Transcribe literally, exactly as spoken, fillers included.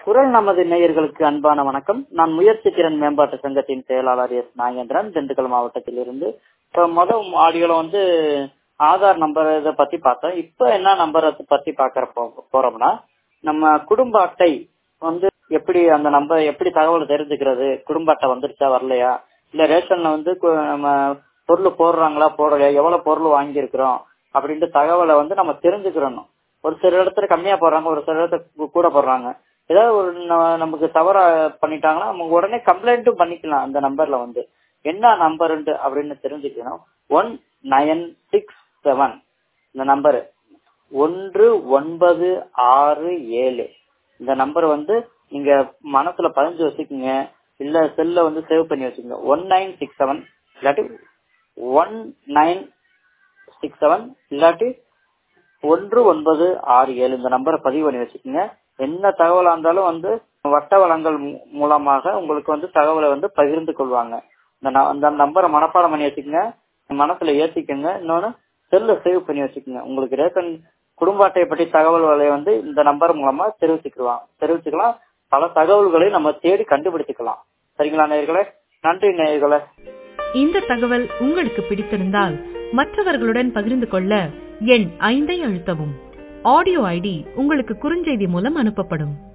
குரல் நமது நேயர்களுக்கு அன்பான வணக்கம். நான் முயற்சி திறன் மேம்பாட்டு சங்கத்தின் செயலாளர் எஸ் நாகேந்திரன், திண்டுக்கல் மாவட்டத்தில் இருந்து. இப்போ முதல் ஆடியோல வந்து ஆதார் நம்பர் இதை பத்தி பார்த்தோம். இப்ப என்ன நம்பரை பத்தி பாக்குற போறோம்னா, நம்ம குடும்ப அட்டை வந்து எப்படி அந்த நம்பர் எப்படி தகவல் தெரிஞ்சுக்கிறது, குடும்ப அட்டை வந்துருச்சா வரலையா, இல்ல ரேஷன்ல வந்து நம்ம பொருள் போடுறாங்களா போடலையா, எவ்வளவு பொருள் வாங்கியிருக்கிறோம் அப்படின்ட்டு தகவலை வந்து நம்ம தெரிஞ்சுக்கிறோம். ஒரு சில இடத்துல கம்மியா போடுறாங்க, ஒரு சில இடத்துல கூட போடுறாங்க. ஏதாவது ஒரு நமக்கு தவறா பண்ணிட்டாங்கன்னா நம்ம உடனே கம்ப்ளைண்ட்டும் பண்ணிக்கலாம். அந்த நம்பர்ல வந்து என்ன நம்பர் அப்படின்னு தெரிஞ்சுக்கணும். ஒன் நைன் சிக்ஸ் செவன் இந்த நம்பர் ஒன்று ஒன்பது ஆறு ஏழு இந்த நம்பர் வந்து நீங்க மனசுல பதிஞ்சு வச்சுக்கோங்க, இல்ல செல்ல வந்து சேவ் பண்ணி வச்சுக்கோங்க. ஒன் நைன் சிக்ஸ் செவன் இல்லாட்டி ஒன் நைன் சிக்ஸ் செவன் இல்லாட்டி ஒன்று ஒன்பது ஆறு ஏழு இந்த நம்பரை பதிவு பண்ணி வச்சுக்கோங்க. என்ன தகவலா இருந்தாலும் வந்து வட்ட வளங்கள் மூலமாக உங்களுக்கு வந்து தகவலை வந்து பகிர்ந்து கொள்வாங்க. அந்த நம்பரை மனப்பாடம் பண்ணி வச்சுக்கோங்க, மனசுல ஏத்திக்கோங்க. இன்னொன்னு செல்ல சேவ் பண்ணி வச்சுக்கோங்க. உங்களுக்கு ரேஷன் குடும்ப அட்டையை பற்றி தகவல்களை வந்து இந்த நம்பர் மூலமா தெரிவிச்சுக்கலாம் தெரிவிச்சுக்கலாம் பல தகவல்களை நம்ம தேடி கண்டுபிடிச்சுக்கலாம். சரிங்களா நேயர்களே? நன்றி நேயர்களே. இந்த தகவல் உங்களுக்கு பிடித்திருந்தால் மற்றவர்களுடன் பகிர்ந்து கொள்ள எண் ஐந்தை அழுத்தவும். ஆடியோ ஐடி உங்களுக்கு குறுஞ்செய்தி மூலம் அனுப்பப்படும்.